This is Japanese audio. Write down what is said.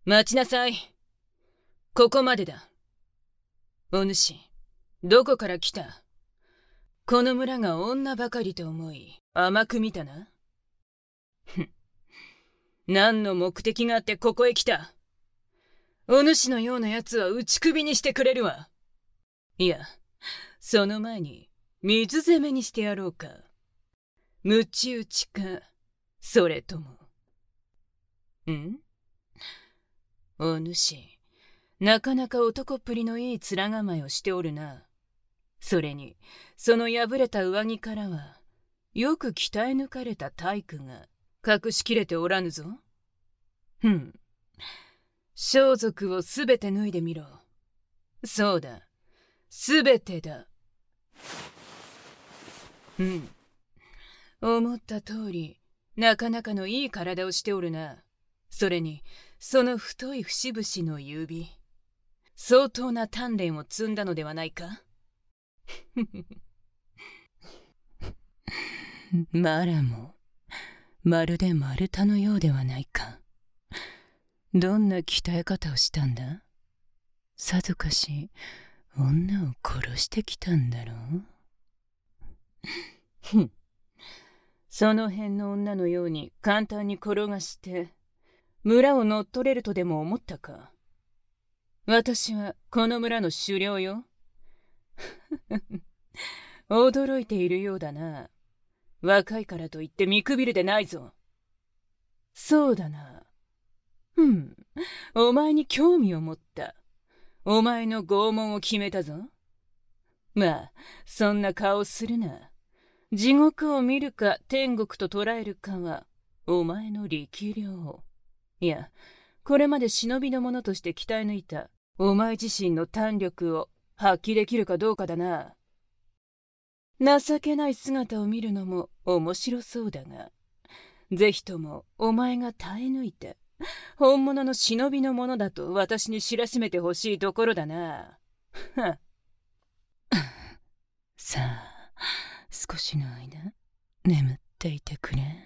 待ちなさい。ここまでだ。お主、どこから来た？この村が女ばかりと思い、甘く見たな。何の目的があってここへ来た？お主のような奴は打ち首にしてくれるわ。いや、その前に水攻めにしてやろうか。鞭打ちか、それとも。お主、なかなか男っぷりのいい面構えをしておるな。それに、その破れた上着からは、よく鍛え抜かれた体躯が隠しきれておらぬぞ。装束をすべて脱いでみろ。そうだ、すべてだ。思った通り、なかなかのいい体をしておるな。それに、その太い節々の指。相当な鍛錬を積んだのではないか？マラも、まるで丸太のようではないか。どんな鍛え方をしたんだ？さぞかし、女を殺してきたんだろう？その辺の女のように簡単に転がして、村を乗っ取れるとでも思ったか？私はこの村の首領よ。驚いているようだな。若いからといって見くびるでないぞ。そうだな。お前に興味を持った。お前の拷問を決めたぞ。まあ、そんな顔するな。地獄を見るか天国と捉えるかは、お前の力量。いや、これまで忍びの者として鍛え抜いたお前自身の胆力を発揮できるかどうかだな。情けない姿を見るのも面白そうだが、ぜひともお前が耐え抜いて、本物の忍びの者だと私に知らしめてほしいところだな。さあ、少しの間、眠っていてくれ。